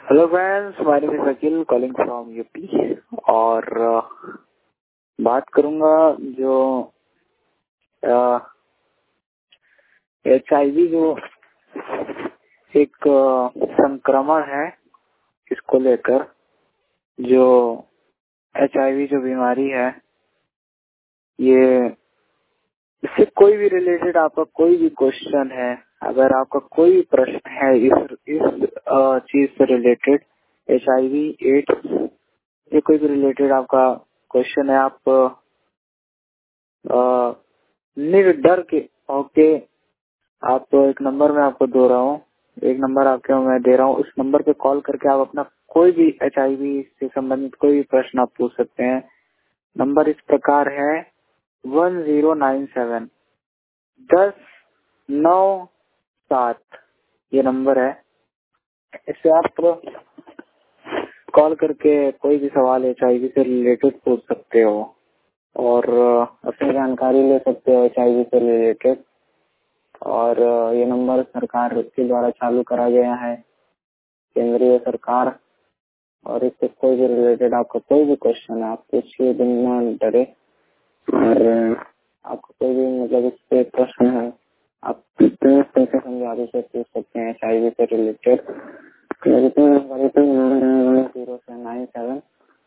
Hello friends, my name is Akhil calling from UP और बात करूंगा जो HIV जो एक संक्रमण है, इसको लेकर जो HIV जो बीमारी है, ये इससे कोई भी रिलेटेड आपका कोई भी क्वेश्चन है, अगर आपका कोई भी प्रश्न है इस चीज से रिलेटेड, HIV एड्स ये कोई भी रिलेटेड आपका क्वेश्चन है, आप निर्डर के होके आप एक नंबर मैं आपको दे रहा हूँ, एक नंबर आपके मैं दे रहा हूँ, उस नंबर पे कॉल करके आप अपना कोई भी HIV से संबंधित कोई भी प्रश्न आप पूछ सकते हैं। नंबर इस प्रकार है 1097 1097, ये नंबर है। इससे आप कॉल करके कोई भी सवाल HIV से रिलेटेड पूछ सकते हो और अपनी जानकारी ले सकते हो HIV से रिलेटेड। और ये नंबर सरकार के द्वारा चालू करा गया है, केंद्रीय सरकार, और इससे कोई भी रिलेटेड आपका कोई भी क्वेश्चन है आप पूछिए, बिना डरे। और आपको कोई भी मतलब इस पे प्रश्न है आप कितने से समझाने से पूछ सकते हैं HIV से रिलेटेड। मेरे को नंबर है 1097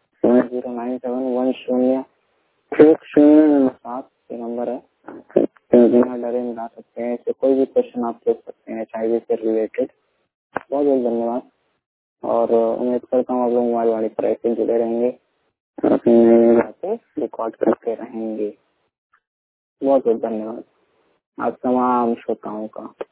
1097 ये नंबर है, बिना डरे मिला सकते हैं। इससे कोई भी क्वेश्चन आप पूछ सकते हैं HIV से रिलेटेड। बहुत बहुत धन्यवाद और उम्मीद करता हूँ आप लोग मोबाइल वाणी पर ऐसे जुड़े रहेंगे और अपनी नई बातें रिकॉर्ड करते रहेंगे। बहुत बहुत धन्यवाद आप तमाम श्रोताओं का।